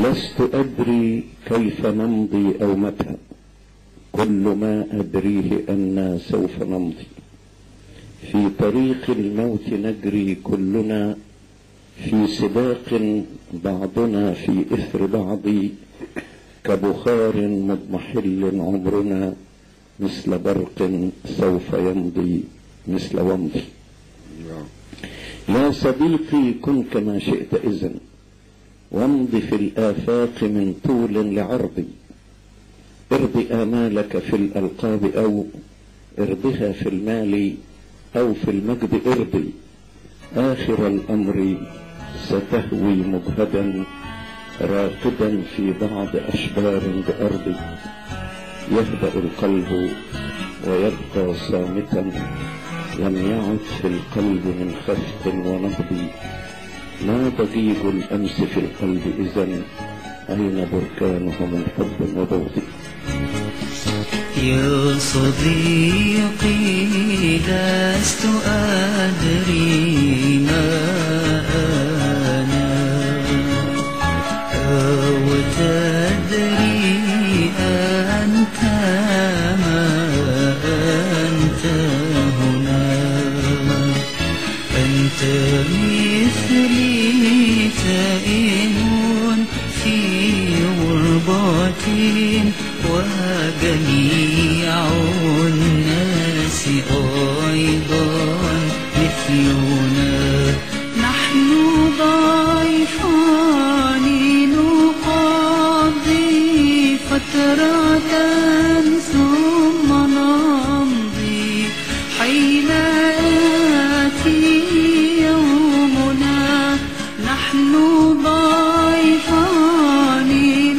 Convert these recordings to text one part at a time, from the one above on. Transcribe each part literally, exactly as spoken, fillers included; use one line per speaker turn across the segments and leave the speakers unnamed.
لست أدري كيف نمضي أو متى، كل ما أدريه أننا سوف نمضي. في طريق الموت نجري كلنا، في سباق بعضنا في إثر بعض، كبخار مضمحل عمرنا، مثل برق سوف يمضي مثل ومضي. يا صديقي كن كما شئت إذن، وامض في الآفاق من طول لعرض، ارض آمالك في الألقاب أو ارضها في المال أو في المجد ارضي. آخر الأمر ستهوي مجهدا راقدا في بعض أشبار بأرض، يهدأ القلب ويبقى صامتا، لم يعد في القلب من خفق ونبض. ما ضجيج الأمس في القلب إذن، أين بركانه من حب وبغض.
يا صديقي لست أدري ما أنا، أو تدري أنت ما أنت هنا. أنت مثلي تائه في غربة، وجميع الناس أيضا مثلنا. نحن ضيفان نقضي فترة ثم نمضي، حين يأتي يومنا. نحن ضيفان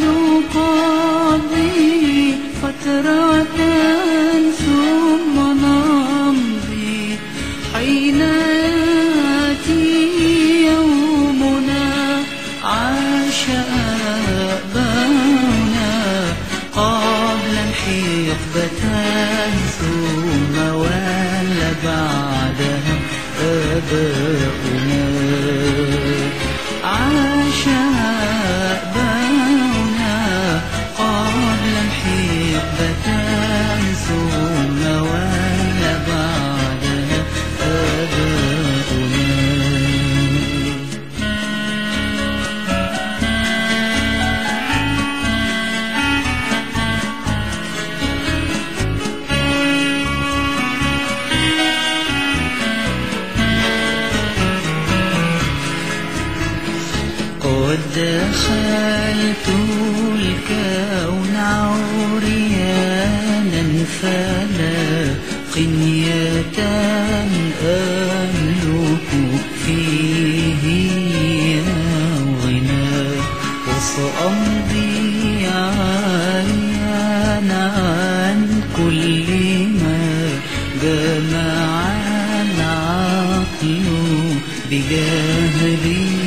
نقضي فترة ثم نمضي، حين يأتي يومنا. عاش آباؤنا قبل الحقبة، ثم ولى بعدها آباؤنا. عاش آباؤنا قبل الحقبة، ثم ولى بعدها آباؤنا. قد دخلت الكون عريانا، فلا قنية أملك فيه غنى، وسأمضي عريانا عن كل ما جمع العقل بجهل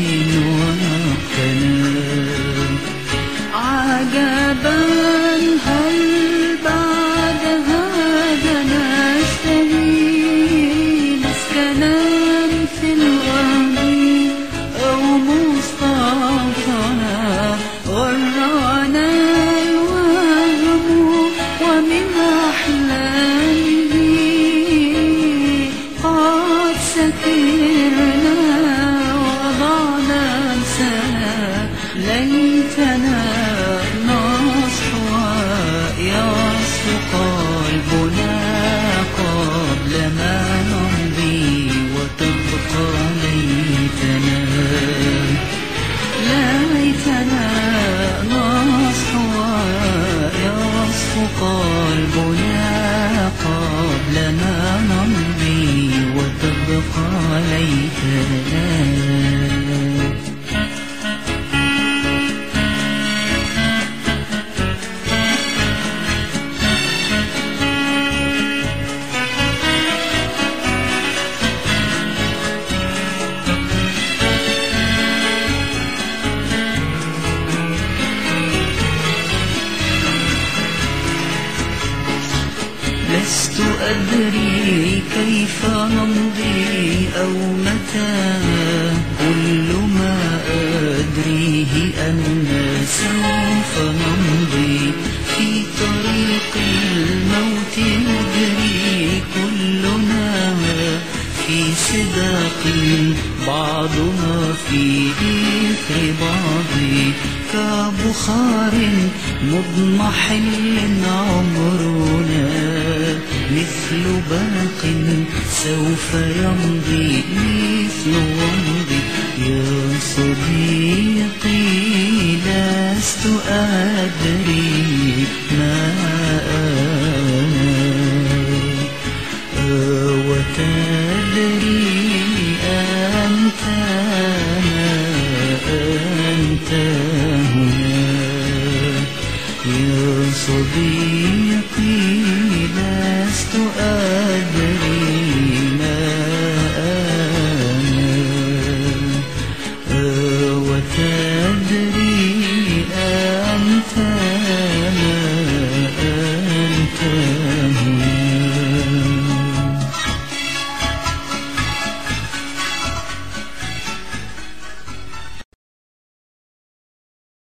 وكلام. عجبا هل بعد هذا نشتهي مسكنا في الوهم، أو مصطفنا غرنا الوهم، ومن أحلامه قد سكرنا وضعنا أمسنا. ليتنا نصحو يصف قلبنا قبل ما نمضي وتبقى ليتنا. ليتنا نصحو يصف قلبنا قبل ما نمضي وتبقى ليتنا. لست أدري كيف نمضي أو متى، كل ما أدريه أن سوف نمضي في طريق الموت نجري كلنا في سباق بعضنا في إثر بعض كبخار مضمحل عمرنا مثل برق سوف يمضي مثل ومضي يا صديقي لست أدري ما أنا وتدري أنت ما أنت هنا يا صديقي لست أدري